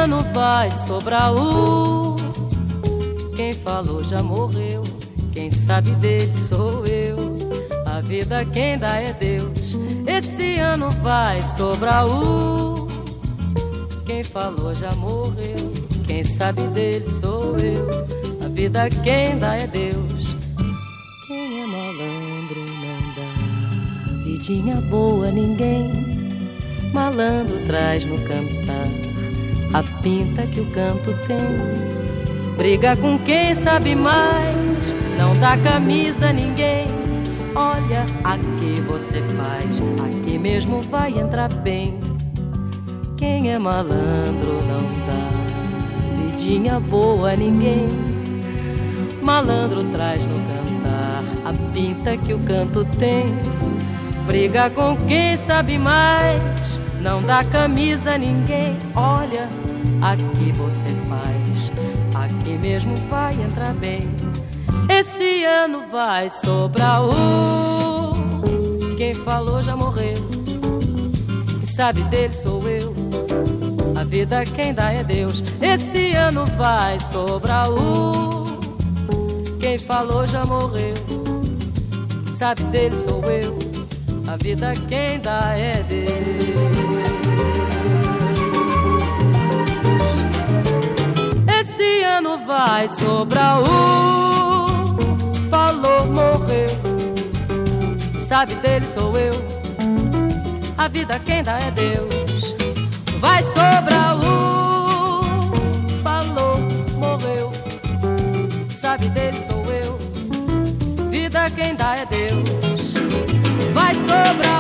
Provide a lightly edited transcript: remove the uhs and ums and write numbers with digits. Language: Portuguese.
ano vai sobrar quem falou já morreu, quem sabe dele sou eu. A vida quem dá é Deus. Esse ano vai sobrar quem falou já morreu, quem sabe dele sou eu. A vida quem dá é Deus. Quem é malandro não dá vidinha boa a ninguém. Malandro traz no cantar a pinta que o canto tem. Briga com quem sabe mais, não dá camisa a ninguém. Olha, aqui você faz, aqui mesmo vai entrar bem. Quem é malandro não dá vidinha boa a ninguém. Malandro traz no cantar a pinta que o canto tem. Briga com quem sabe mais, não dá camisa a ninguém. Olha, aqui você faz, aqui mesmo vai entrar bem. Esse ano vai sobrar quem falou já morreu, quem sabe dele sou eu. A vida quem dá é Deus. Esse ano vai sobrar quem falou já morreu, quem sabe dele sou eu. A vida quem dá é Deus. Esse ano vai sobrar falou, morreu, sabe dele sou eu. A vida quem dá é Deus. Vai sobrar falou, morreu, sabe dele sou eu. Vida quem dá é Deus. Vai sobrar